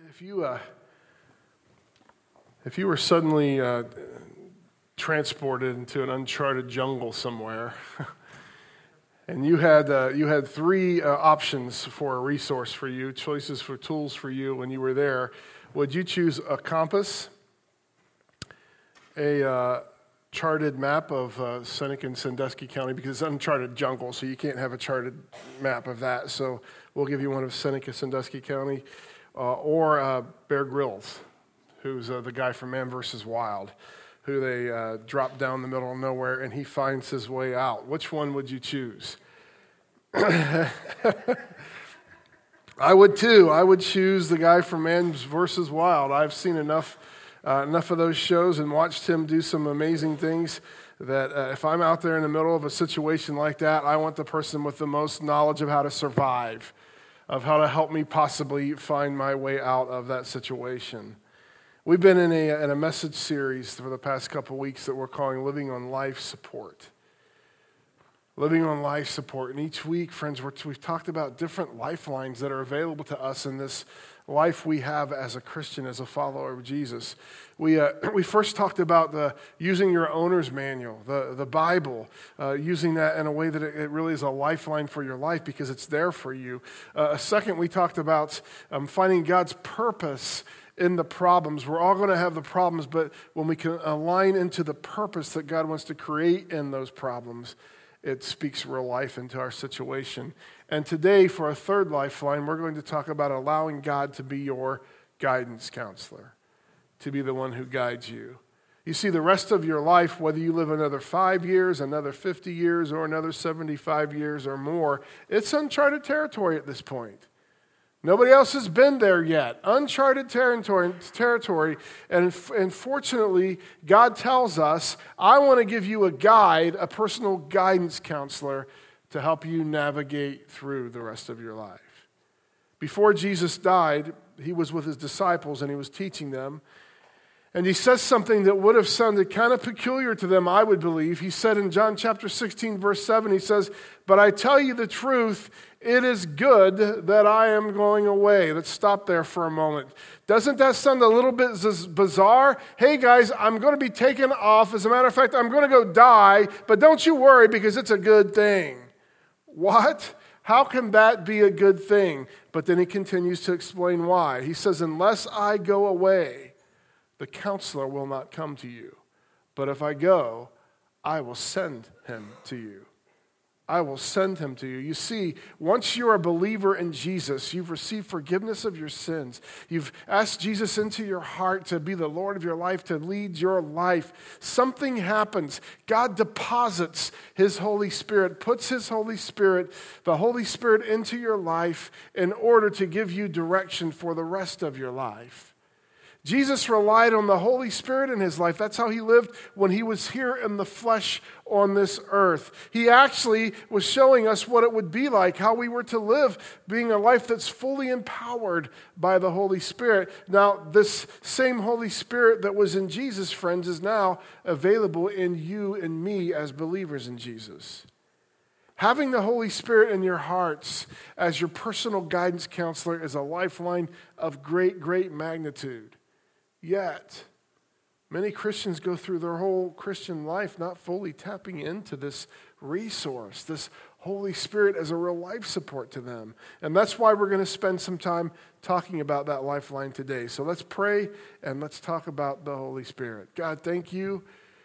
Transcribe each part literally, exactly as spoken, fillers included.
If you uh, if you were suddenly uh, transported into an uncharted jungle somewhere, and you had uh, you had three uh, options for a resource for you, choices for tools for you when you were there, would you choose a compass, a uh, charted map of uh, Seneca and Sandusky County, because it's uncharted jungle, so you can't have a charted map of that. So we'll give you one of Seneca, Sandusky County. Uh, or uh, Bear Grylls, who's uh, the guy from Man versus. Wild, who they uh, drop down the middle of nowhere and he finds his way out. Which one would you choose? I would too. I would choose the guy from Man versus. Wild. I've seen enough uh, enough of those shows and watched him do some amazing things that uh, if I'm out there in the middle of a situation like that, I want the person with the most knowledge of how to survive, of how to help me possibly find my way out of that situation. We've been in a, in a message series for the past couple of weeks that we're calling Living on Life Support. Living on Life Support. And each week, friends, we're, we've talked about different lifelines that are available to us in this life we have as a Christian, as a follower of Jesus. We uh, we first talked about the using your owner's manual, the, the Bible, uh, using that in a way that it, it really is a lifeline for your life because it's there for you. Uh, second, we talked about um, finding God's purpose in the problems. We're all going to have the problems, but when we can align into the purpose that God wants to create in those problems, it speaks real life into our situation. And today, for a third lifeline, we're going to talk about allowing God to be your guidance counselor, to be the one who guides you. You see, the rest of your life, whether you live another five years, another fifty years, or another seventy-five years or more, it's uncharted territory at this point. Nobody else has been there yet. Uncharted territory, territory. And, and fortunately, God tells us, I want to give you a guide, a personal guidance counselor to help you navigate through the rest of your life. Before Jesus died, he was with his disciples and he was teaching them. And he says something that would have sounded kind of peculiar to them, I would believe. He said in John chapter sixteen, verse seven, he says, "But I tell you the truth, it is good that I am going away." Let's stop there for a moment. Doesn't that sound a little bit bizarre? Hey guys, I'm going to be taken off. As a matter of fact, I'm going to go die, but don't you worry because it's a good thing. What? How can that be a good thing? But then he continues to explain why. He says, "Unless I go away, the counselor will not come to you. But if I go, I will send him to you." I will send him to you. You see, once you're a believer in Jesus, you've received forgiveness of your sins. You've asked Jesus into your heart to be the Lord of your life, to lead your life. Something happens. God deposits his Holy Spirit, puts his Holy Spirit, the Holy Spirit into your life in order to give you direction for the rest of your life. Jesus relied on the Holy Spirit in his life. That's how he lived when he was here in the flesh on this earth. He actually was showing us what it would be like, how we were to live, being a life that's fully empowered by the Holy Spirit. Now, this same Holy Spirit that was in Jesus, friends, is now available in you and me as believers in Jesus. Having the Holy Spirit in your hearts as your personal guidance counselor is a lifeline of great, great magnitude. Yet, many Christians go through their whole Christian life not fully tapping into this resource, this Holy Spirit as a real life support to them. And that's why we're going to spend some time talking about that lifeline today. So let's pray and let's talk about the Holy Spirit. God, thank you,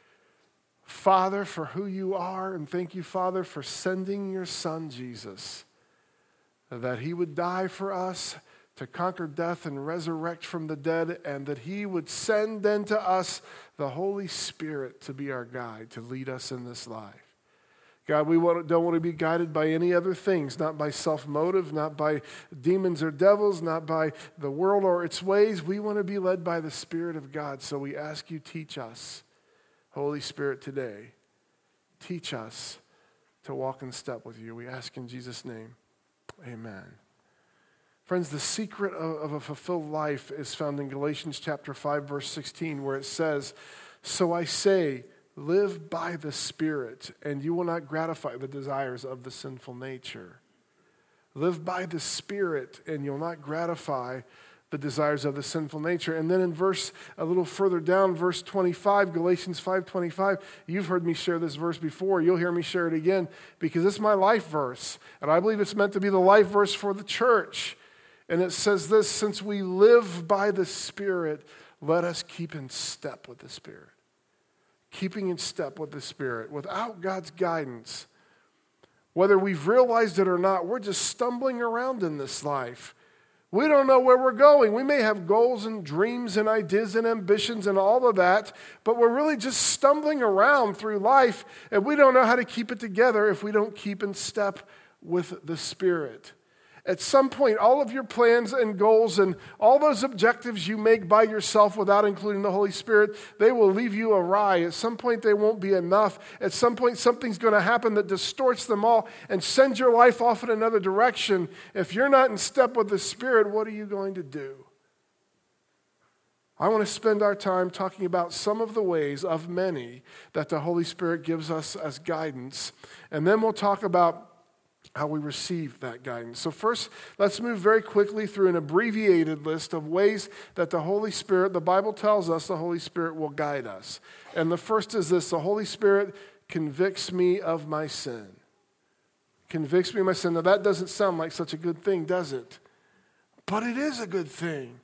Father, for who you are, and thank you, Father, for sending your Son, Jesus, that he would die for us, to conquer death and resurrect from the dead, and that he would send then to us the Holy Spirit to be our guide, to lead us in this life. God, we don't want to be guided by any other things, not by self-motive, not by demons or devils, not by the world or its ways. We want to be led by the Spirit of God, so we ask you, teach us, Holy Spirit, today. Teach us to walk in step with you. We ask in Jesus' name, amen. Friends, the secret of a fulfilled life is found in Galatians chapter five, verse sixteen, where it says, "So I say, live by the Spirit, and you will not gratify the desires of the sinful nature." Live by the Spirit, and you'll not gratify the desires of the sinful nature. And then in verse, a little further down, verse twenty-five, Galatians five twenty-five, you've heard me share this verse before. You'll hear me share it again because it's my life verse. And I believe it's meant to be the life verse for the church. And it says this, since we live by the Spirit, let us keep in step with the Spirit. Keeping in step with the Spirit. Without God's guidance, whether we've realized it or not, we're just stumbling around in this life. We don't know where we're going. We may have goals and dreams and ideas and ambitions and all of that, but we're really just stumbling around through life, and we don't know how to keep it together if we don't keep in step with the Spirit. At some point, all of your plans and goals and all those objectives you make by yourself without including the Holy Spirit, they will leave you awry. At some point, they won't be enough. At some point, something's going to happen that distorts them all and sends your life off in another direction. If you're not in step with the Spirit, what are you going to do? I want to spend our time talking about some of the ways of many that the Holy Spirit gives us as guidance. And then we'll talk about how we receive that guidance. So first, let's move very quickly through an abbreviated list of ways that the Holy Spirit, the Bible tells us the Holy Spirit will guide us. And the first is this: the Holy Spirit convicts me of my sin. Convicts me of my sin. Now that doesn't sound like such a good thing, does it? But it is a good thing.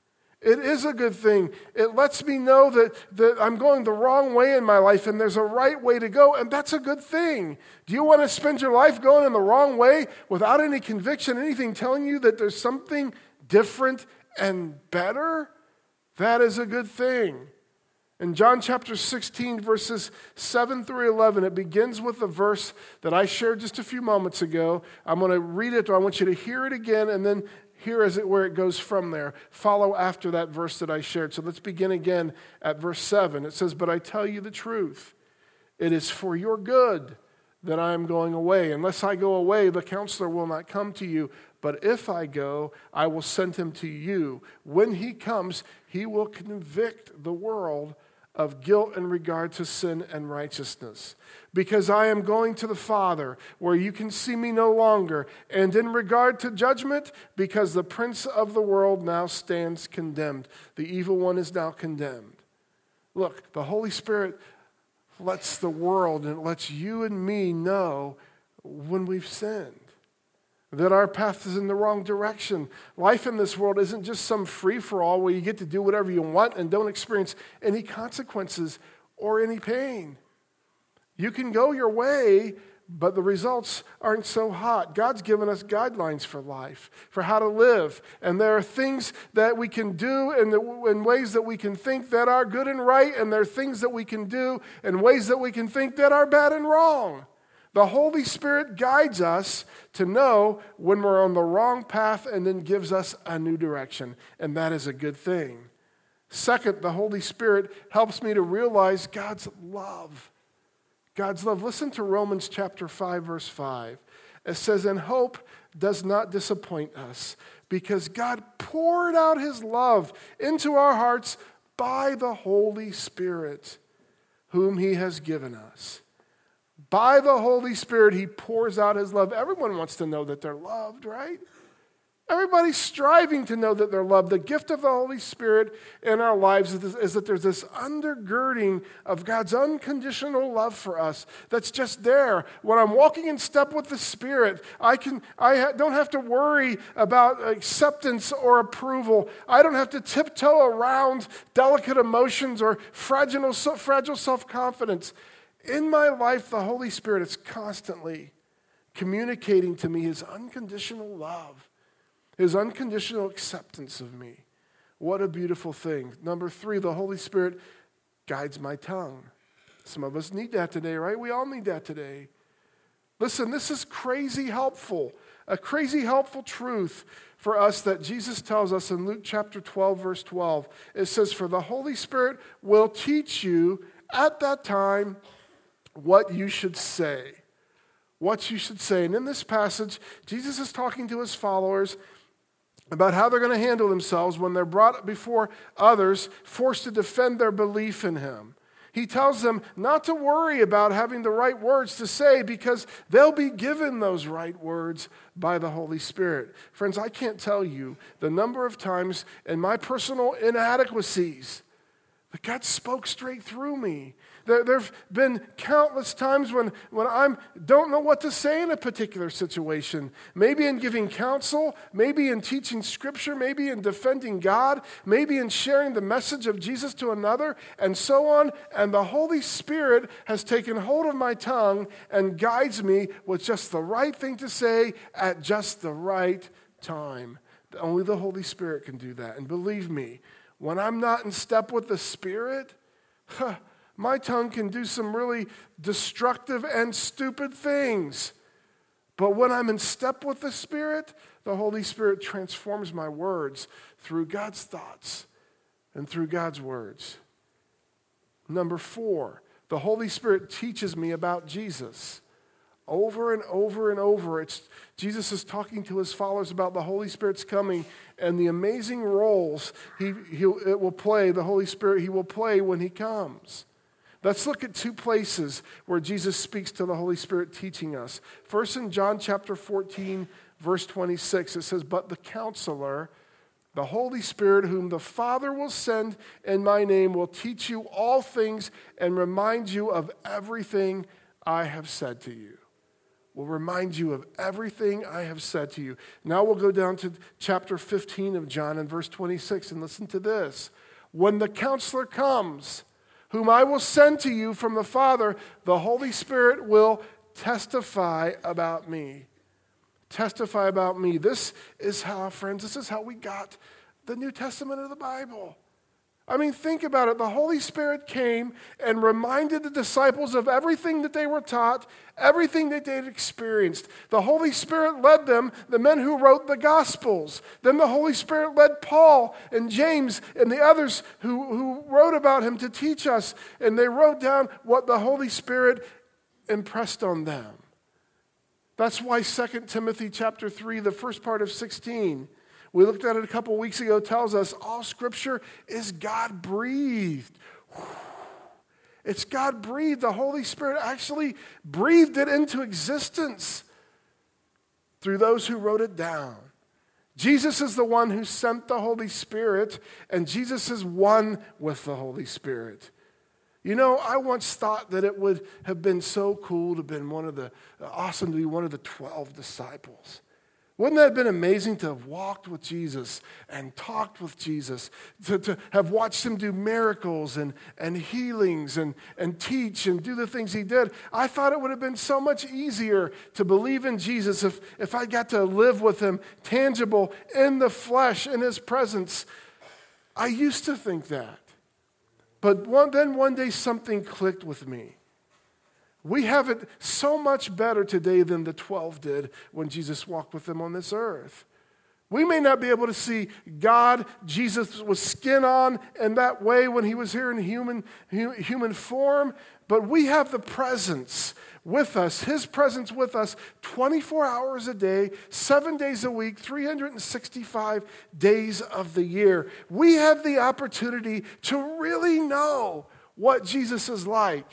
It is a good thing. It lets me know that, that I'm going the wrong way in my life and there's a right way to go, and that's a good thing. Do you want to spend your life going in the wrong way without any conviction, anything telling you that there's something different and better? That is a good thing. In John chapter sixteen, verses seven through eleven, it begins with a verse that I shared just a few moments ago. I'm going to read it, or I want you to hear it again, and then here is it where it goes from there. Follow after that verse that I shared. So let's begin again at verse seven. It says, "But I tell you the truth. It is for your good that I am going away. Unless I go away, the counselor will not come to you. But if I go, I will send him to you. When he comes, he will convict the world of guilt in regard to sin and righteousness. Because I am going to the Father, where you can see me no longer. And in regard to judgment, because the prince of the world now stands condemned." The evil one is now condemned. Look, the Holy Spirit lets the world and it lets you and me know when we've sinned, that our path is in the wrong direction. Life in this world isn't just some free-for-all where you get to do whatever you want and don't experience any consequences or any pain. You can go your way, but the results aren't so hot. God's given us guidelines for life, for how to live. And there are things that we can do in, the, in ways that we can think that are good and right, and there are things that we can do in ways that we can think that are bad and wrong. The Holy Spirit guides us to know when we're on the wrong path and then gives us a new direction, and that is a good thing. Second, the Holy Spirit helps me to realize God's love. God's love. Listen to Romans chapter five, verse five. It says, "And hope does not disappoint us, because God poured out his love into our hearts by the Holy Spirit, whom he has given us." By the Holy Spirit, he pours out his love. Everyone wants to know that they're loved, right? Everybody's striving to know that they're loved. The gift of the Holy Spirit in our lives is, is that there's this undergirding of God's unconditional love for us that's just there. When I'm walking in step with the Spirit, I can I ha- don't have to worry about acceptance or approval. I don't have to tiptoe around delicate emotions or fragile, fragile self-confidence. In my life, the Holy Spirit is constantly communicating to me his unconditional love, his unconditional acceptance of me. What a beautiful thing. Number three, the Holy Spirit guides my tongue. Some of us need that today, right? We all need that today. Listen, this is crazy helpful, a crazy helpful truth for us that Jesus tells us in Luke chapter twelve, verse twelve. It says, "For the Holy Spirit will teach you at that time what you should say." What you should say. And in this passage, Jesus is talking to his followers about how they're going to handle themselves when they're brought before others, forced to defend their belief in him. He tells them not to worry about having the right words to say because they'll be given those right words by the Holy Spirit. Friends, I can't tell you the number of times in my personal inadequacies that God spoke straight through me. There have been countless times when, when I don't know what to say in a particular situation. Maybe in giving counsel, maybe in teaching Scripture, maybe in defending God, maybe in sharing the message of Jesus to another, and so on. And the Holy Spirit has taken hold of my tongue and guides me with just the right thing to say at just the right time. Only the Holy Spirit can do that. And believe me, when I'm not in step with the Spirit, huh, my tongue can do some really destructive and stupid things. But when I'm in step with the Spirit, the Holy Spirit transforms my words through God's thoughts and through God's words. Number four, the Holy Spirit teaches me about Jesus. Over and over and over, it's, Jesus is talking to his followers about the Holy Spirit's coming and the amazing roles he, he it will play, the Holy Spirit he will play when he comes. Let's look at two places where Jesus speaks to the Holy Spirit teaching us. First, in John chapter fourteen, verse twenty-six, it says, "But the Counselor, the Holy Spirit, whom the Father will send in my name, will teach you all things and remind you of everything I have said to you." Will remind you of everything I have said to you. Now we'll go down to chapter fifteen of John and verse twenty-six, and listen to this. "When the Counselor comes, whom I will send to you from the Father, the Holy Spirit will testify about me." Testify about me. This is how, friends, this is how we got the New Testament of the Bible. I mean, think about it. The Holy Spirit came and reminded the disciples of everything that they were taught, everything that they'd experienced. The Holy Spirit led them, the men who wrote the Gospels. Then the Holy Spirit led Paul and James and the others who, who wrote about him to teach us. And they wrote down what the Holy Spirit impressed on them. That's why Second Timothy chapter three, the first part of sixteen, we looked at it a couple weeks ago, tells us all Scripture is God-breathed. It's God-breathed. The Holy Spirit actually breathed it into existence through those who wrote it down. Jesus is the one who sent the Holy Spirit, and Jesus is one with the Holy Spirit. You know, I once thought that it would have been so cool to have been one of the, awesome to be one of the twelve disciples. Wouldn't that have been amazing to have walked with Jesus and talked with Jesus, to, to have watched him do miracles and, and healings and, and teach and do the things he did? I thought it would have been so much easier to believe in Jesus if, if I got to live with him, tangible, in the flesh, in his presence. I used to think that. But one, then one day something clicked with me. We have it so much better today than the twelve did when Jesus walked with them on this earth. We may not be able to see God, Jesus with skin on in that way when he was here in human, human form, but we have the presence with us, his presence with us twenty-four hours a day, seven days a week, three hundred sixty-five days of the year. We have the opportunity to really know what Jesus is like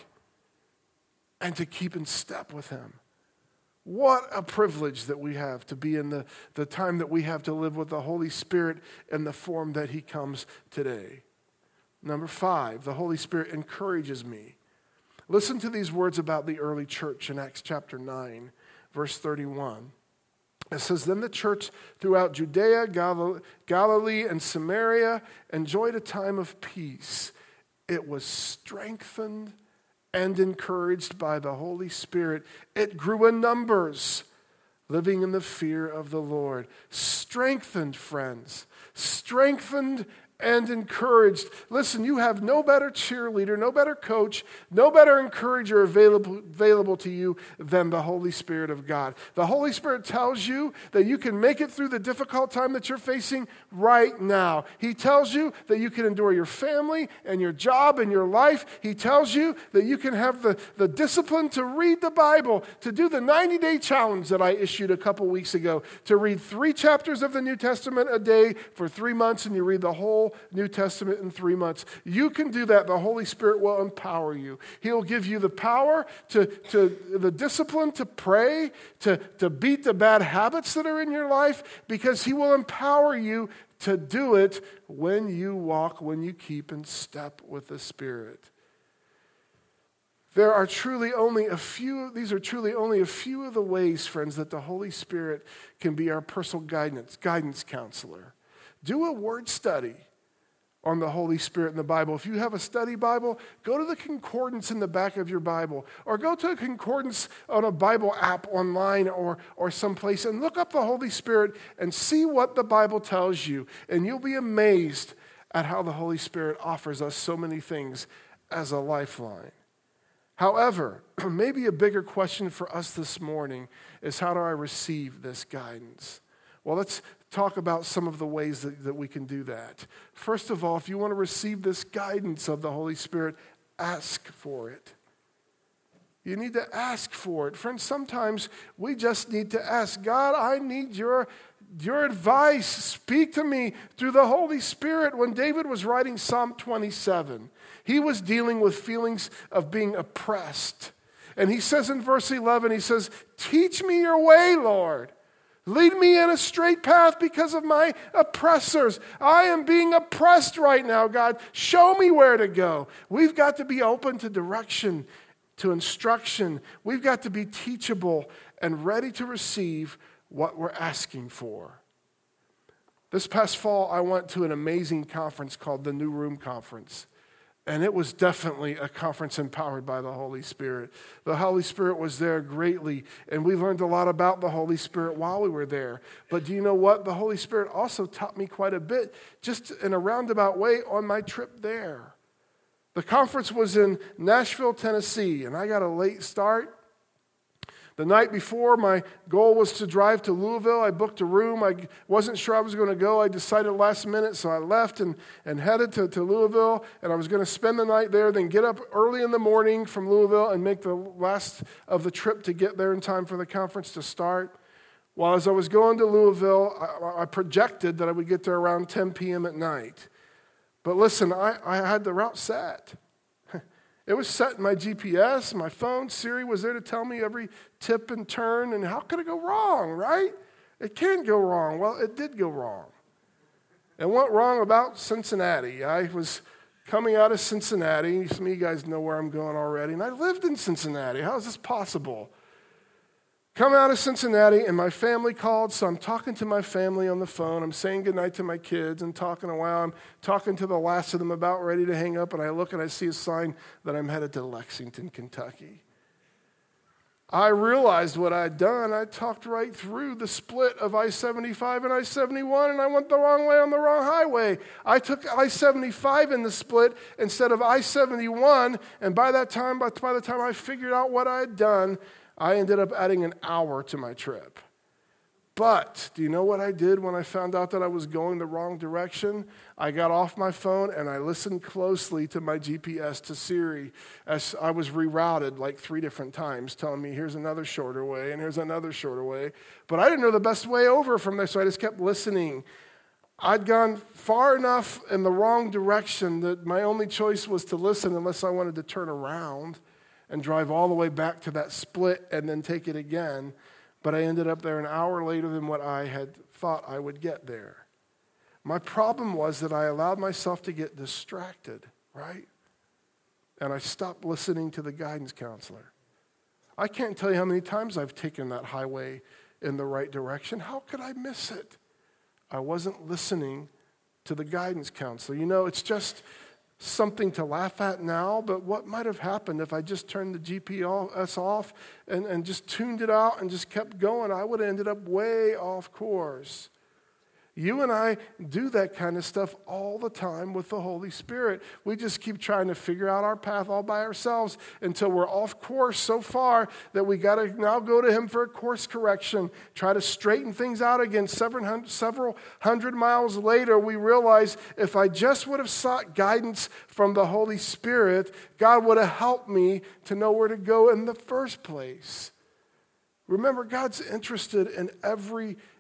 and to keep in step with him. What a privilege that we have to be in the, the time that we have to live with the Holy Spirit in the form that he comes today. Number five, the Holy Spirit encourages me. Listen to these words about the early church in Acts chapter nine, verse thirty-one. It says, "Then the church throughout Judea, Gal- Galilee, and Samaria enjoyed a time of peace. It was strengthened and encouraged by the Holy Spirit. It grew in numbers, living in the fear of the Lord." Strengthened, friends. Strengthened and encouraged. Listen, you have no better cheerleader, no better coach, no better encourager available, available to you than the Holy Spirit of God. The Holy Spirit tells you that you can make it through the difficult time that you're facing right now. He tells you that you can endure your family and your job and your life. He tells you that you can have the, the discipline to read the Bible, to do the ninety-day challenge that I issued a couple weeks ago, to read three chapters of the New Testament a day for three months and you read the whole New Testament in three months. You can do that. The Holy Spirit will empower you. He'll give you the power, to, to the discipline to pray, to, to beat the bad habits that are in your life, because he will empower you to do it when you walk, when you keep in step with the Spirit. There are truly only a few, these are truly only a few of the ways, friends, that the Holy Spirit can be our personal guidance, guidance counselor. Do a word study on the Holy Spirit in the Bible. If you have a study Bible, go to the concordance in the back of your Bible, or go to a concordance on a Bible app online or, or someplace and look up the Holy Spirit and see what the Bible tells you. And you'll be amazed at how the Holy Spirit offers us so many things as a lifeline. However, maybe a bigger question for us this morning is, how do I receive this guidance? Well, let's talk about some of the ways that, that we can do that. First of all, if you want to receive this guidance of the Holy Spirit, ask for it. You need to ask for it. Friends, sometimes we just need to ask, God, I need your Your advice. Speak to me through the Holy Spirit. When David was writing Psalm twenty-seven, he was dealing with feelings of being oppressed. And he says in verse eleven, he says, teach me your way, Lord. Lead me in a straight path because of my oppressors. I am being oppressed right now, God. Show me where to go. We've got to be open to direction, to instruction. We've got to be teachable and ready to receive what we're asking for. This past fall, I went to an amazing conference called the New Room Conference. And it was definitely a conference empowered by the Holy Spirit. The Holy Spirit was there greatly, and we learned a lot about the Holy Spirit while we were there. But do you know what? The Holy Spirit also taught me quite a bit, just in a roundabout way, on my trip there. The conference was in Nashville, Tennessee, and I got a late start. The night before, my goal was to drive to Louisville. I booked a room. I wasn't sure I was going to go. I decided last minute, so I left and, and headed to, to Louisville, and I was going to spend the night there, then get up early in the morning from Louisville and make the last of the trip to get there in time for the conference to start. Well, as I was going to Louisville, I, I projected that I would get there around ten p.m. at night. But listen, I, I had the route set. It was set in my G P S, my phone. Siri was there to tell me every tip and turn, and how could it go wrong, right? It can't go wrong. Well, it did go wrong. It went wrong about Cincinnati. I was coming out of Cincinnati. Some of you guys know where I'm going already, and I lived in Cincinnati. How is this possible? Come out of Cincinnati, and my family called, so I'm talking to my family on the phone. I'm saying goodnight to my kids and talking a while. I'm talking to the last of them, about ready to hang up, and I look and I see a sign that I'm headed to Lexington, Kentucky. I realized what I'd done. I talked right through the split of I seventy-five and I seventy-one, and I went the wrong way on the wrong highway. I took I seventy-five in the split instead of I seventy-one, and by that time, by the time I figured out what I had done, I ended up adding an hour to my trip. But do you know what I did when I found out that I was going the wrong direction? I got off my phone and I listened closely to my G P S, to Siri, as I was rerouted like three different times, telling me here's another shorter way and here's another shorter way. But I didn't know the best way over from there, so I just kept listening. I'd gone far enough in the wrong direction that my only choice was to listen unless I wanted to turn around and drive all the way back to that split and then take it again. But I ended up there an hour later than what I had thought I would get there. My problem was that I allowed myself to get distracted, right? And I stopped listening to the guidance counselor. I can't tell you how many times I've taken that highway in the right direction. How could I miss it? I wasn't listening to the guidance counselor. You know, it's just something to laugh at now, but what might have happened if I just turned the G P S off and, and just tuned it out and just kept going? I would have ended up way off course. You and I do that kind of stuff all the time with the Holy Spirit. We just keep trying to figure out our path all by ourselves until we're off course so far that we got to now go to Him for a course correction, try to straighten things out again. Several hundred, several hundred miles later, we realize if I just would have sought guidance from the Holy Spirit, God would have helped me to know where to go in the first place. Remember, God's interested in every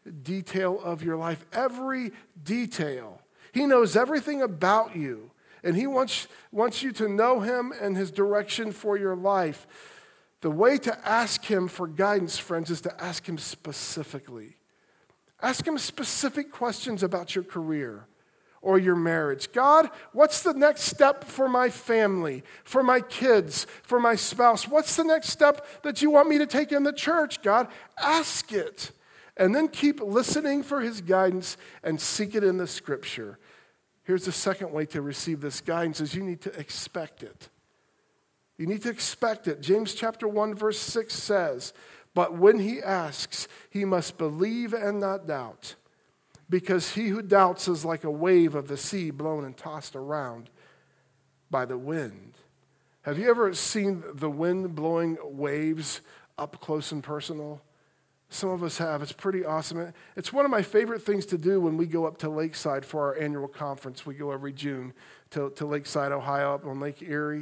detail of your life, every detail. He knows everything about you, and he wants, wants you to know him and his direction for your life. The way to ask him for guidance, friends, is to ask him specifically. Ask him specific questions about your career or your marriage. God, what's the next step for my family, for my kids, for my spouse? What's the next step that you want me to take in the church, God? Ask it. And then keep listening for his guidance and seek it in the scripture. Here's the second way to receive this guidance is you need to expect it. You need to expect it. James chapter one verse six says, but when he asks, he must believe and not doubt, because he who doubts is like a wave of the sea blown and tossed around by the wind. Have you ever seen the wind blowing waves up close and personal? Some of us have. It's pretty awesome. It's one of my favorite things to do when we go up to Lakeside for our annual conference. We go every June to, to Lakeside, Ohio, up on Lake Erie.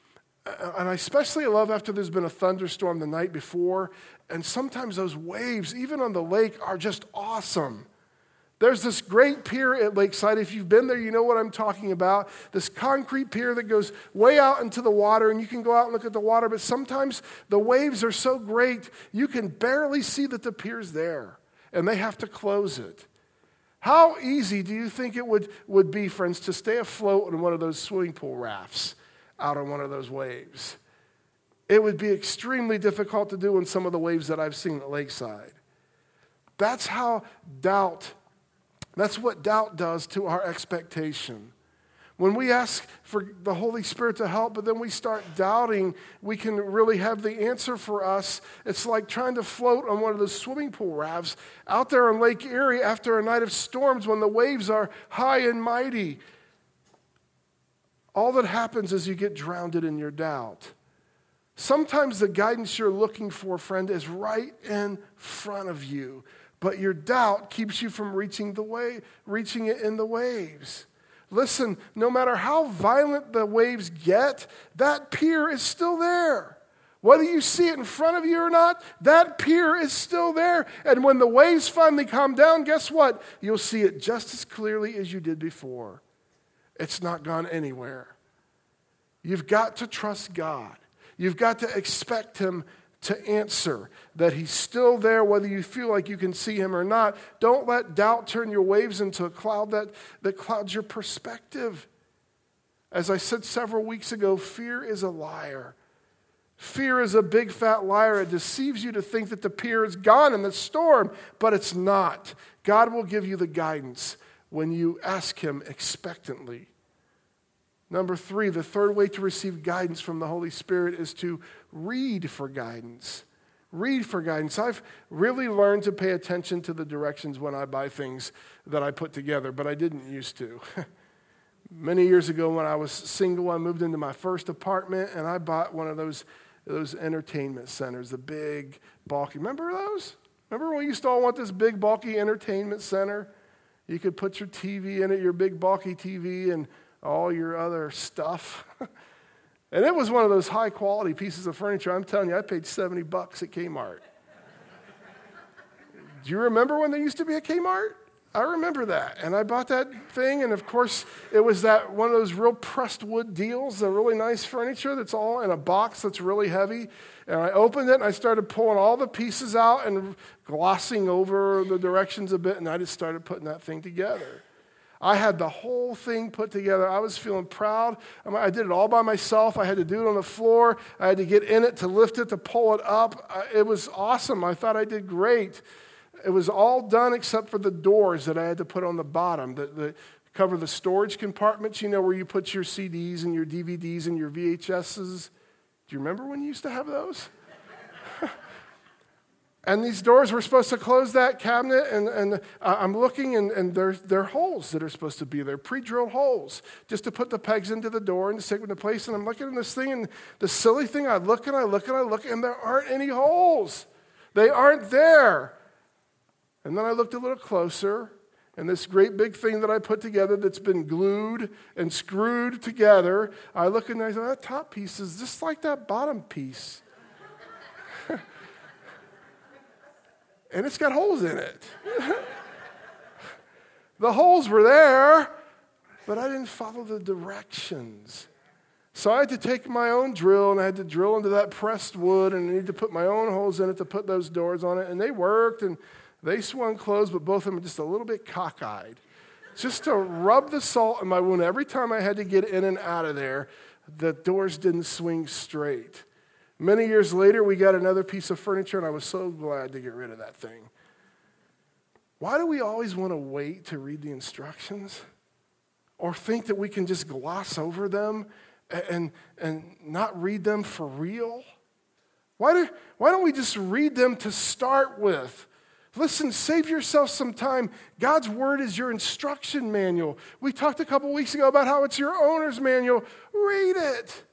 And I especially love after there's been a thunderstorm the night before, and sometimes those waves, even on the lake, are just awesome. There's this great pier at Lakeside. If you've been there, you know what I'm talking about. This concrete pier that goes way out into the water, and you can go out and look at the water, but sometimes the waves are so great, you can barely see that the pier's there, and they have to close it. How easy do you think it would, would be, friends, to stay afloat on one of those swimming pool rafts out on one of those waves? It would be extremely difficult to do in some of the waves that I've seen at Lakeside. That's how doubt That's what doubt does to our expectation. When we ask for the Holy Spirit to help, but then we start doubting we can really have the answer for us, it's like trying to float on one of those swimming pool rafts out there on Lake Erie after a night of storms when the waves are high and mighty. All that happens is you get drowned in your doubt. Sometimes the guidance you're looking for, friend, is right in front of you. But your doubt keeps you from reaching the way, reaching it in the waves. Listen, no matter how violent the waves get, that pier is still there. Whether you see it in front of you or not, that pier is still there. And when the waves finally calm down, guess what? You'll see it just as clearly as you did before. It's not gone anywhere. You've got to trust God. You've got to expect him to answer, that he's still there whether you feel like you can see him or not. Don't let doubt turn your waves into a cloud that, that clouds your perspective. As I said several weeks ago, fear is a liar. Fear is a big fat liar. It deceives you to think that the pier is gone in the storm, but it's not. God will give you the guidance when you ask him expectantly. Number three, the third way to receive guidance from the Holy Spirit is to read for guidance. Read for guidance. I've really learned to pay attention to the directions when I buy things that I put together, but I didn't used to. Many years ago when I was single, I moved into my first apartment, and I bought one of those, those entertainment centers, the big, bulky. Remember those? Remember when we used to all want this big, bulky entertainment center? You could put your T V in it, your big, bulky T V, and all your other stuff. And it was one of those high-quality pieces of furniture. I'm telling you, I paid seventy bucks at Kmart. Do you remember when there used to be a Kmart? I remember that. And I bought that thing, and of course, it was that one of those real pressed wood deals, the really nice furniture that's all in a box that's really heavy. And I opened it, and I started pulling all the pieces out and glossing over the directions a bit, and I just started putting that thing together. I had the whole thing put together. I was feeling proud. I mean, I did it all by myself. I had to do it on the floor. I had to get in it to lift it, to pull it up. It was awesome. I thought I did great. It was all done except for the doors that I had to put on the bottom that, that cover the storage compartments, you know, where you put your C Ds and your D V Ds and your V H S's. Do you remember when you used to have those? And these doors were supposed to close that cabinet, and, and uh, I'm looking, and, and there's there are holes that are supposed to be there, pre-drilled holes, just to put the pegs into the door and to stick them into place. And I'm looking at this thing, and the silly thing, I look and I look and I look, and there aren't any holes. They aren't there. And then I looked a little closer, and this great big thing that I put together that's been glued and screwed together, I look and I say, that top piece is just like that bottom piece. and it's got holes in it. The holes were there, but I didn't follow the directions. So I had to take my own drill, and I had to drill into that pressed wood, and I needed to put my own holes in it to put those doors on it. And they worked, and they swung closed, but both of them were just a little bit cockeyed. Just to rub the salt in my wound. Every time I had to get in and out of there, the doors didn't swing straight. Many years later, we got another piece of furniture, and I was so glad to get rid of that thing. Why do we always want to wait to read the instructions? Or think that we can just gloss over them and, and not read them for real? Why, do, why don't we just read them to start with? Listen, save yourself some time. God's word is your instruction manual. We talked a couple weeks ago about how it's your owner's manual. Read it.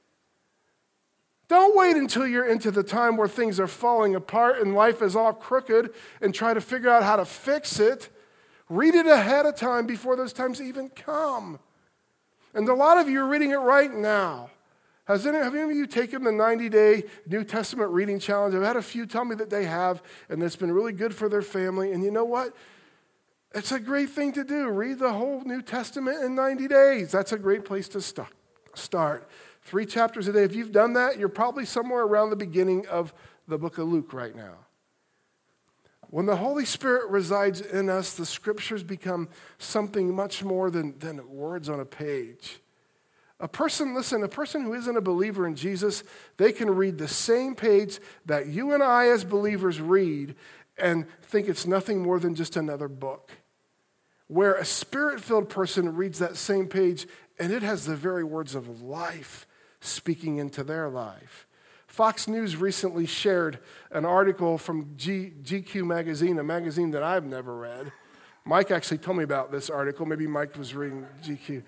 Don't wait until you're into the time where things are falling apart and life is all crooked and try to figure out how to fix it. Read it ahead of time before those times even come. And a lot of you are reading it right now. Has any, have any of you taken the ninety-day New Testament reading challenge? I've had a few tell me that they have, and it's been really good for their family. And you know what? It's a great thing to do. Read the whole New Testament in ninety days. That's a great place to st- start. Three chapters a day. If you've done that, you're probably somewhere around the beginning of the book of Luke right now. When the Holy Spirit resides in us, the scriptures become something much more than, than words on a page. A person, listen, a person who isn't a believer in Jesus, they can read the same page that you and I as believers read and think it's nothing more than just another book. Where a spirit-filled person reads that same page and it has the very words of life speaking into their life. Fox News recently shared an article from G, GQ magazine, a magazine that I've never read. Mike actually told me about this article. Maybe Mike was reading G Q.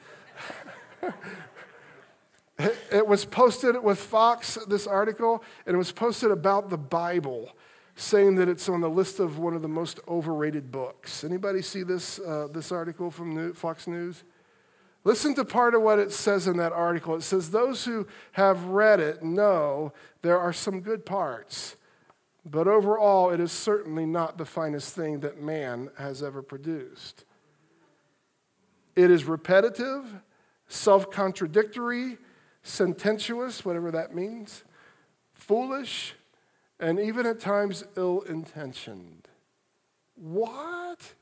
it, it was posted with Fox, this article, and it was posted about the Bible, saying that it's on the list of one of the most overrated books. Anybody see this, uh, this article from New, Fox News? Listen to part of what it says in that article. It says, those who have read it know there are some good parts, but overall it is certainly not the finest thing that man has ever produced. It is repetitive, self-contradictory, sententious, whatever that means, foolish, and even at times ill-intentioned. What?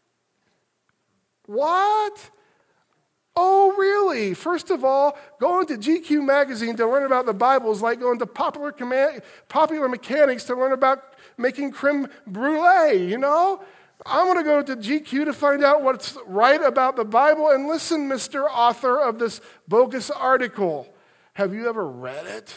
What? Oh, really? First of all, going to G Q magazine to learn about the Bible is like going to popular, command, popular mechanics to learn about making creme brulee, you know? I'm going to go to G Q to find out what's right about the Bible. And listen, Mister Author of this bogus article, have you ever read it?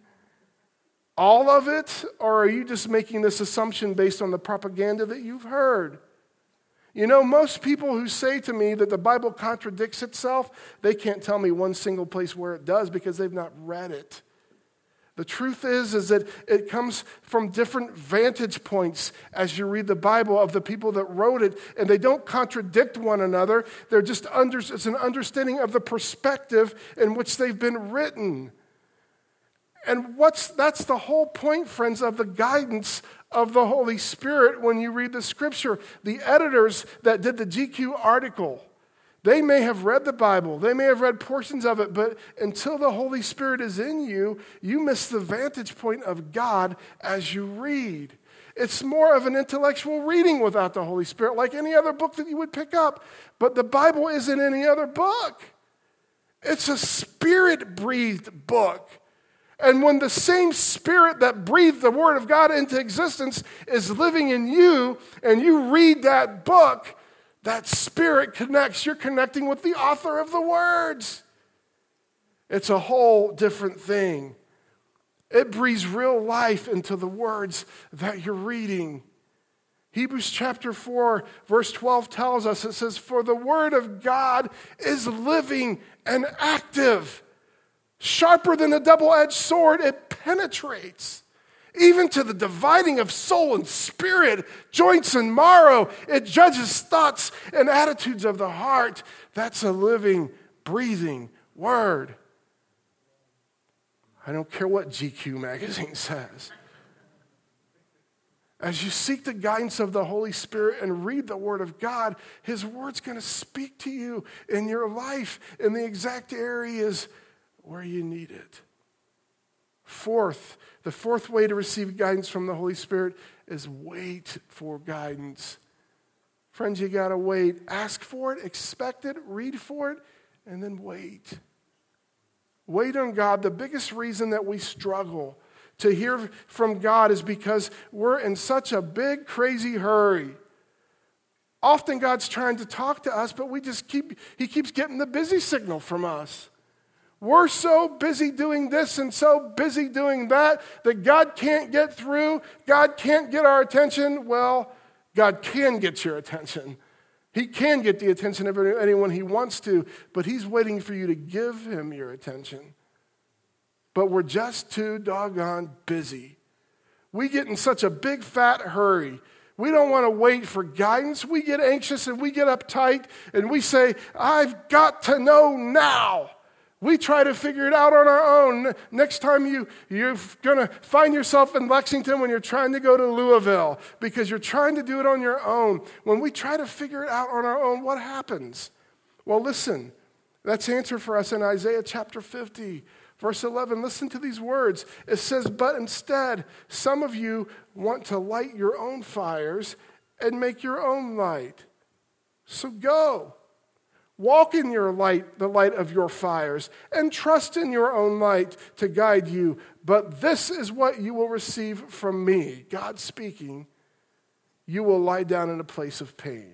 All of it? Or are you just making this assumption based on the propaganda that you've heard? You know, most people who say to me that the Bible contradicts itself, they can't tell me one single place where it does because they've not read it. The truth is, is that it comes from different vantage points as you read the Bible of the people that wrote it, and they don't contradict one another. They're just under, it's an understanding of the perspective in which they've been written. And what's that's the whole point, friends, of the guidance of the Holy Spirit when you read the scripture. The editors that did the G Q article, they may have read the Bible, they may have read portions of it, but until the Holy Spirit is in you, you miss the vantage point of God as you read. It's more of an intellectual reading without the Holy Spirit, like any other book that you would pick up. But the Bible isn't any other book. It's a spirit-breathed book. And when the same Spirit that breathed the Word of God into existence is living in you, and you read that book, that Spirit connects. You're connecting with the author of the words. It's a whole different thing. It breathes real life into the words that you're reading. Hebrews chapter four, verse twelve tells us, it says, "For the Word of God is living and active, sharper than a double-edged sword. It penetrates even to the dividing of soul and spirit, joints and marrow. It judges thoughts and attitudes of the heart." That's a living, breathing word. I don't care what G Q magazine says. As you seek the guidance of the Holy Spirit and read the Word of God, His Word's going to speak to you in your life in the exact areas where you need it. Fourth, the fourth way to receive guidance from the Holy Spirit is wait for guidance. Friends, you got to wait. Ask for it, expect it, read for it, and then wait. Wait on God. The biggest reason that we struggle to hear from God is because we're in such a big, crazy hurry. Often God's trying to talk to us, but we just keep, He keeps getting the busy signal from us. We're so busy doing this and so busy doing that that God can't get through. God can't get our attention. Well, God can get your attention. He can get the attention of anyone He wants to, but He's waiting for you to give Him your attention. But we're just too doggone busy. We get in such a big fat hurry. We don't want to wait for guidance. We get anxious and we get uptight and we say, I've got to know now. We try to figure it out on our own. Next time you, you're going to find yourself in Lexington when you're trying to go to Louisville because you're trying to do it on your own. When we try to figure it out on our own, what happens? Well, listen, that's answered for us in Isaiah chapter fifty. Verse eleven, listen to these words. It says, but instead, some of you want to light your own fires and make your own light. So go. Walk in your light, the light of your fires, and trust in your own light to guide you. But this is what you will receive from me. God speaking, you will lie down in a place of pain.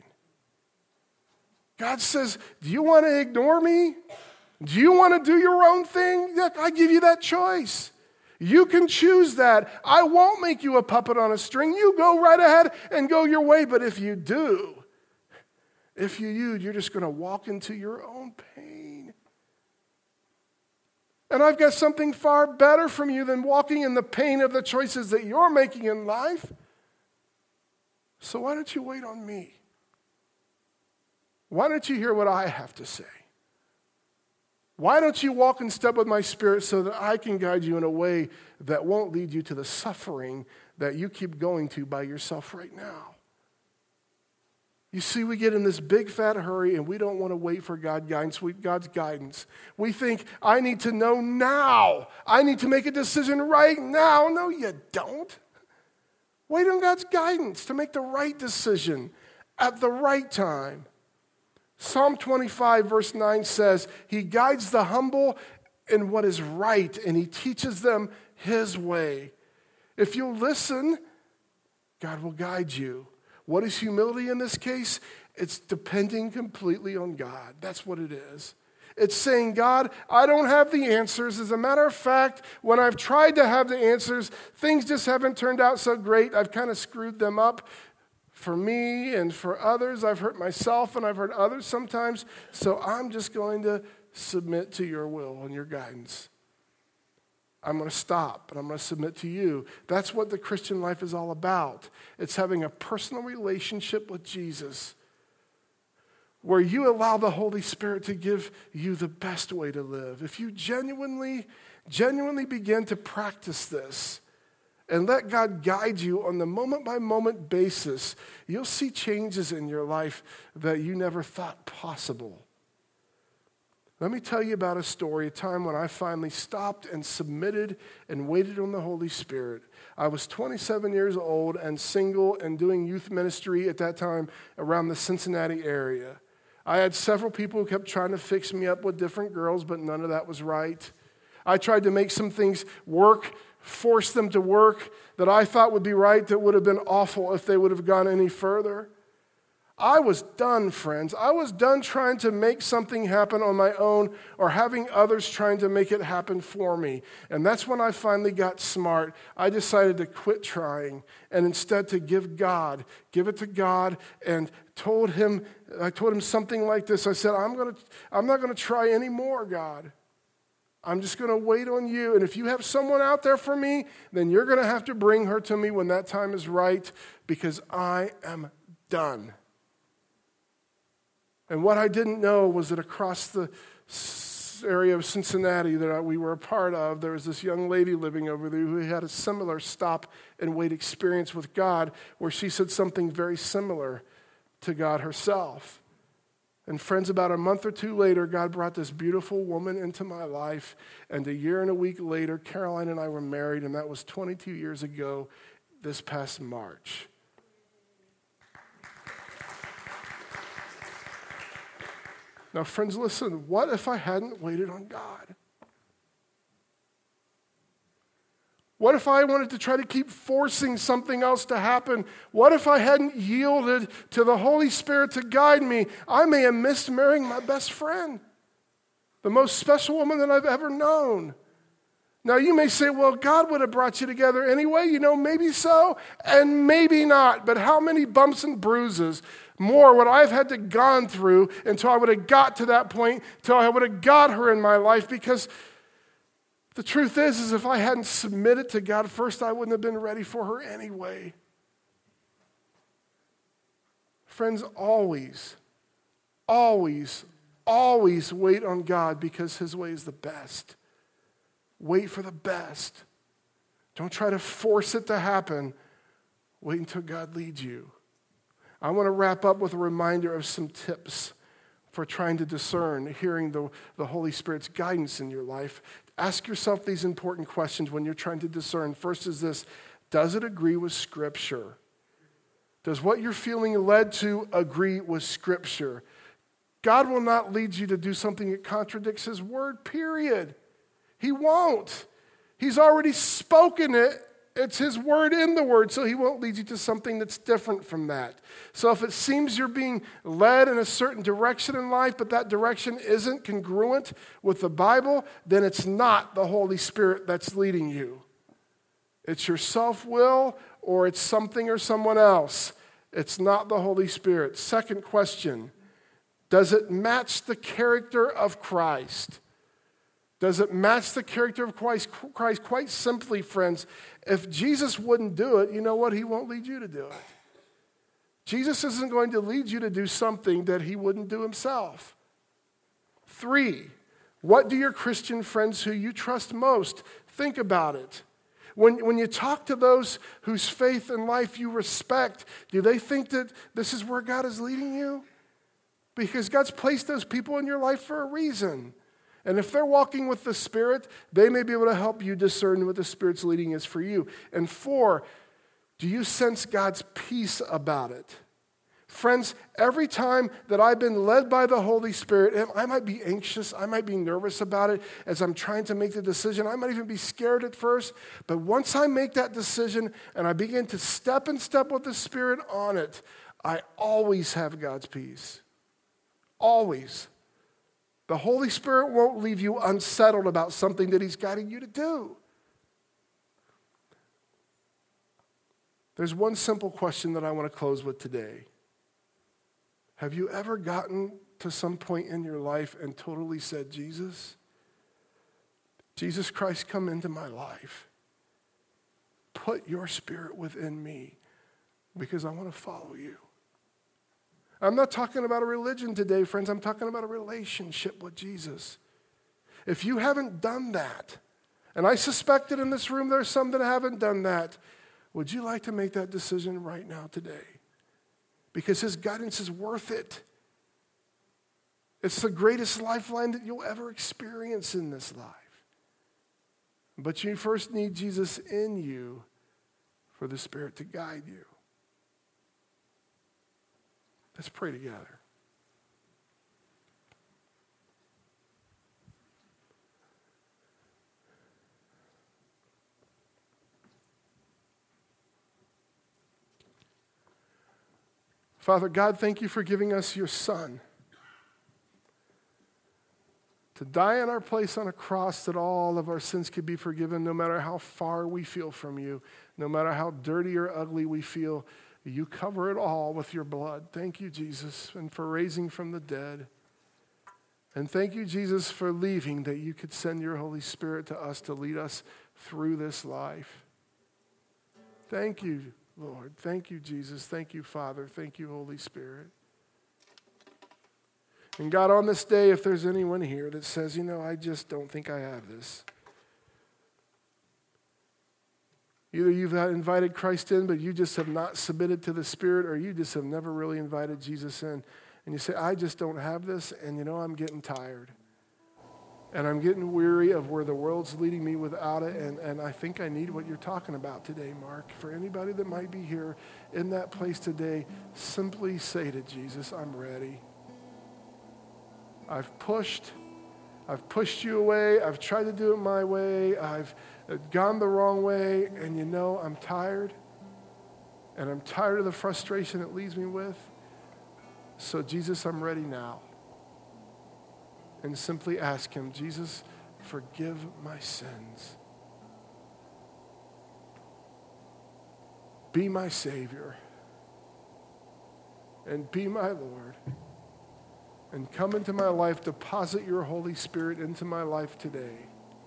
God says, do you want to ignore me? Do you want to do your own thing? Look, I give you that choice. You can choose that. I won't make you a puppet on a string. You go right ahead and go your way. But if you do, if you do, you're just going to walk into your own pain. And I've got something far better from you than walking in the pain of the choices that you're making in life. So why don't you wait on me? Why don't you hear what I have to say? Why don't you walk in step with my Spirit so that I can guide you in a way that won't lead you to the suffering that you keep going to by yourself right now? You see, we get in this big fat hurry and we don't want to wait for God guidance, we, God's guidance. We think, I need to know now. I need to make a decision right now. No, you don't. Wait on God's guidance to make the right decision at the right time. Psalm twenty-five verse nine says, He guides the humble in what is right, and He teaches them His way. If you'll listen, God will guide you. What is humility in this case? It's depending completely on God. That's what it is. It's saying, God, I don't have the answers. As a matter of fact, when I've tried to have the answers, things just haven't turned out so great. I've kind of screwed them up. For me and for others, I've hurt myself and I've hurt others sometimes, so I'm just going to submit to your will and your guidance. I'm going to stop and I'm going to submit to you. That's what the Christian life is all about. It's having a personal relationship with Jesus where you allow the Holy Spirit to give you the best way to live. If you genuinely, genuinely begin to practice this, and let God guide you on the moment-by-moment basis, you'll see changes in your life that you never thought possible. Let me tell you about a story, a time when I finally stopped and submitted and waited on the Holy Spirit. I was twenty-seven years old and single and doing youth ministry at that time around the Cincinnati area. I had several people who kept trying to fix me up with different girls, but none of that was right. I tried to make some things work, force them to work that I thought would be right, that would have been awful if they would have gone any further. I was done, friends. I was done trying to make something happen on my own or having others trying to make it happen for me. And that's when I finally got smart. I decided to quit trying and instead to give God, give it to God, and told him, I told him something like this. I said, I'm gonna, I'm not going to try anymore, God. I'm just going to wait on you. And if you have someone out there for me, then you're going to have to bring her to me when that time is right, because I am done. And what I didn't know was that across the area of Cincinnati that we were a part of, there was this young lady living over there who had a similar stop and wait experience with God, where she said something very similar to God herself. And friends, about a month or two later, God brought this beautiful woman into my life, and a year and a week later, Caroline and I were married, and that was twenty-two years ago this past March. Now, friends, listen, what if I hadn't waited on God? What if I wanted to try to keep forcing something else to happen? What if I hadn't yielded to the Holy Spirit to guide me? I may have missed marrying my best friend, the most special woman that I've ever known. Now, you may say, well, God would have brought you together anyway. You know, maybe so, and maybe not. But how many bumps and bruises more would I have had to gone through until I would have got to that point, until I would have got her in my life? Because the truth is, is if I hadn't submitted to God first, I wouldn't have been ready for her anyway. Friends, always, always, always wait on God, because his way is the best. Wait for the best. Don't try to force it to happen. Wait until God leads you. I want to wrap up with a reminder of some tips for trying to discern, hearing the, the Holy Spirit's guidance in your life. Ask yourself these important questions when you're trying to discern. First is this: does it agree with Scripture? Does what you're feeling led to agree with Scripture? God will not lead you to do something that contradicts his word, period. He won't. He's already spoken it. It's his word in the word, so he won't lead you to something that's different from that. So if it seems you're being led in a certain direction in life, but that direction isn't congruent with the Bible, then it's not the Holy Spirit that's leading you. It's your self-will, or it's something or someone else. It's not the Holy Spirit. Second question: does it match the character of Christ? Does it match the character of Christ? Christ? Quite simply, friends, if Jesus wouldn't do it, you know what? He won't lead you to do it. Jesus isn't going to lead you to do something that he wouldn't do himself. Three, what do your Christian friends who you trust most think about it? When, when you talk to those whose faith and life you respect, do they think that this is where God is leading you? Because God's placed those people in your life for a reason. And if they're walking with the Spirit, they may be able to help you discern what the Spirit's leading is for you. And four, do you sense God's peace about it? Friends, every time that I've been led by the Holy Spirit, I might be anxious, I might be nervous about it as I'm trying to make the decision. I might even be scared at first. But once I make that decision and I begin to step and step with the Spirit on it, I always have God's peace. Always. The Holy Spirit won't leave you unsettled about something that he's guiding you to do. There's one simple question that I want to close with today. Have you ever gotten to some point in your life and totally said, Jesus, Jesus Christ, come into my life. Put your Spirit within me because I want to follow you. I'm not talking about a religion today, friends. I'm talking about a relationship with Jesus. If you haven't done that, and I suspect that in this room there are some that haven't done that, would you like to make that decision right now today? Because his guidance is worth it. It's the greatest lifeline that you'll ever experience in this life. But you first need Jesus in you for the Spirit to guide you. Let's pray together. Father God, thank you for giving us your Son to die in our place on a cross that all of our sins could be forgiven, no matter how far we feel from you, no matter how dirty or ugly we feel. You cover it all with your blood. Thank you, Jesus, and for raising from the dead. And thank you, Jesus, for leaving that you could send your Holy Spirit to us to lead us through this life. Thank you, Lord. Thank you, Jesus. Thank you, Father. Thank you, Holy Spirit. And God, on this day, if there's anyone here that says, you know, I just don't think I have this. Either you've invited Christ in, but you just have not submitted to the Spirit, or you just have never really invited Jesus in. And you say, I just don't have this, and you know, I'm getting tired. And I'm getting weary of where the world's leading me without it, and, and I think I need what you're talking about today, Mark. For anybody that might be here in that place today, simply say to Jesus, I'm ready. I've pushed. I've pushed you away. I've tried to do it my way. I've gone the wrong way. And you know, I'm tired. And I'm tired of the frustration it leaves me with. So Jesus, I'm ready now. And simply ask him, Jesus, forgive my sins. Be my Savior. And be my Lord. And come into my life, deposit your Holy Spirit into my life today,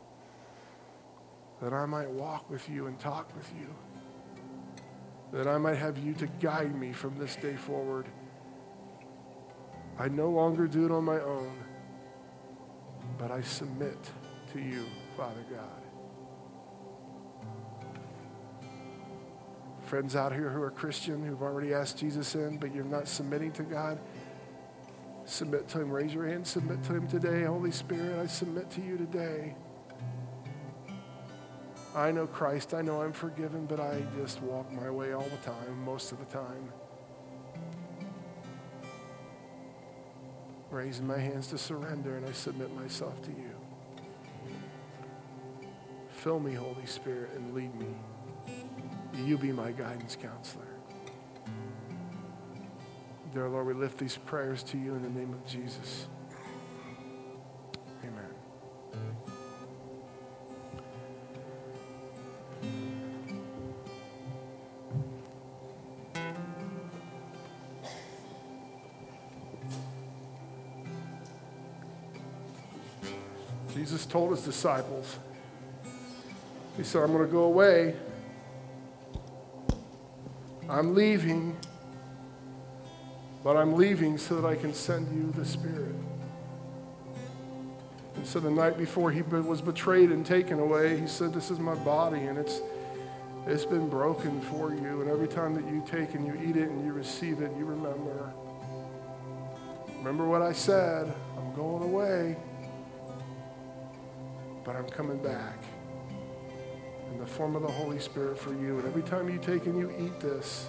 that I might walk with you and talk with you, that I might have you to guide me from this day forward. I no longer do it on my own, but I submit to you, Father God. Friends out here who are Christian, who've already asked Jesus in, but you're not submitting to God, submit to him. Raise your hand. Submit to him today. Holy Spirit, I submit to you today. I know Christ. I know I'm forgiven, but I just walk my way all the time, most of the time. Raising my hands to surrender, and I submit myself to you. Fill me, Holy Spirit, and lead me. You be my guidance counselor. Dear Lord, we lift these prayers to you in the name of Jesus. Amen. Jesus told his disciples, he said, I'm going to go away. I'm leaving. But I'm leaving so that I can send you the Spirit. And so the night before he was betrayed and taken away, he said, this is my body, and it's it's been broken for you. And every time that you take and you eat it and you receive it, you remember. Remember what I said. I'm going away, but I'm coming back in the form of the Holy Spirit for you. And every time you take and you eat this,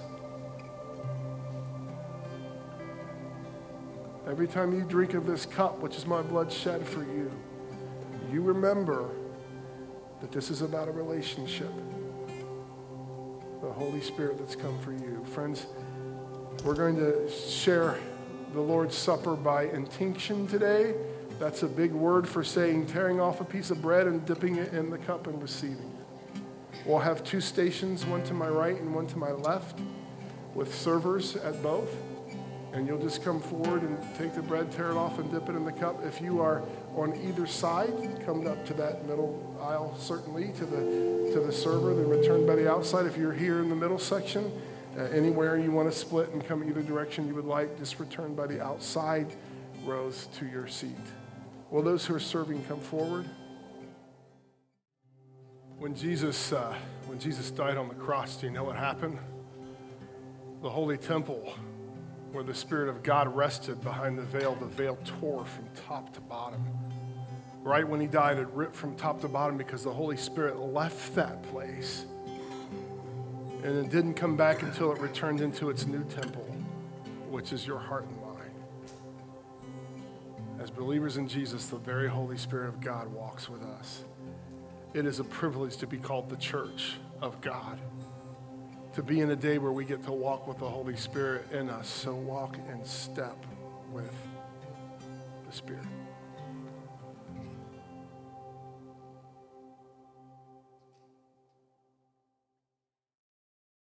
every time you drink of this cup, which is my blood shed for you, you remember that this is about a relationship. The Holy Spirit that's come for you. Friends, we're going to share the Lord's Supper by intinction today. That's a big word for saying tearing off a piece of bread and dipping it in the cup and receiving it. We'll have two stations, one to my right and one to my left, with servers at both. And you'll just come forward and take the bread, tear it off, and dip it in the cup. If you are on either side, come up to that middle aisle, certainly, to the to the server, then return by the outside. If you're here in the middle section, uh, anywhere you want to split and come either direction you would like, just return by the outside rows to your seat. Will those who are serving come forward? When Jesus, uh, when Jesus died on the cross, do you know what happened? The Holy Temple, where the Spirit of God rested behind the veil, the veil tore from top to bottom. Right when he died, it ripped from top to bottom because the Holy Spirit left that place. And it didn't come back until it returned into its new temple, which is your heart and mind. As believers in Jesus, the very Holy Spirit of God walks with us. It is a privilege to be called the church of God, to be in a day where we get to walk with the Holy Spirit in us. So walk in step with the Spirit.